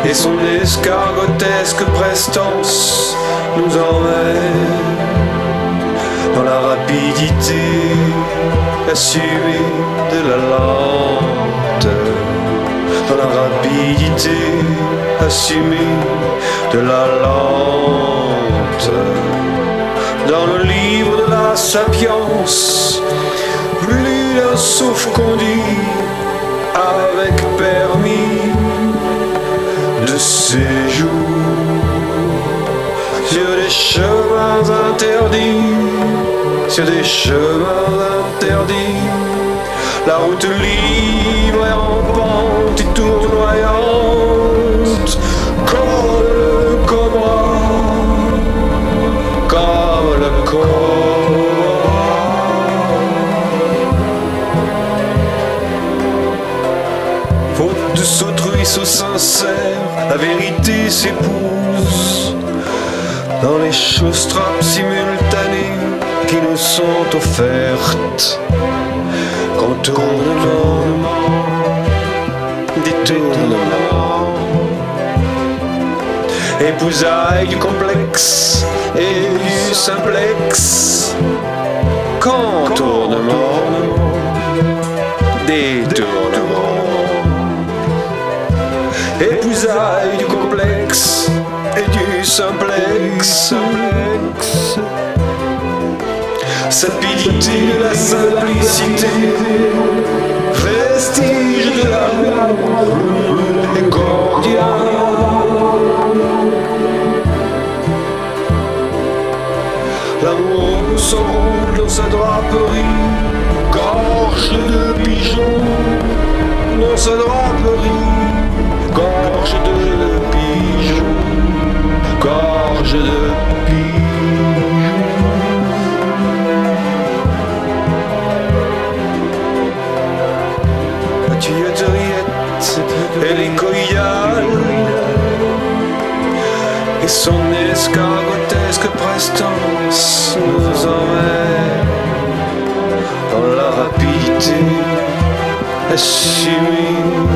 et son escargotesque prestance nous emmène dans la rapidité assumée de la lenteur, dans la rapidité assumée de la lenteur. Dans le livre de la sapience, plus d'un sauf-conduit avec permis de séjour sur des chemins interdits, sur des chemins interdits. La route libre et rampante et tournoyante comme le cobra, comme le cobra. Faute de s'autrui sous sincère, la vérité s'épouse dans les choses-trappes simultanées qui nous sont offertes. Contournement, détournement, épousailles du complexe et du simplex. Contournement, détournement, épousailles du complexe et du simplex. Sapidité de la simplicité, vestige de l'amour et cordial. L'amour s'enroule dans sa draperie, gorge de pigeon, dans sa draperie, gorge de pigeon, gorge de pigeon. Et les coïales et son escargotesque prestance nous emmène dans la rapidité assumée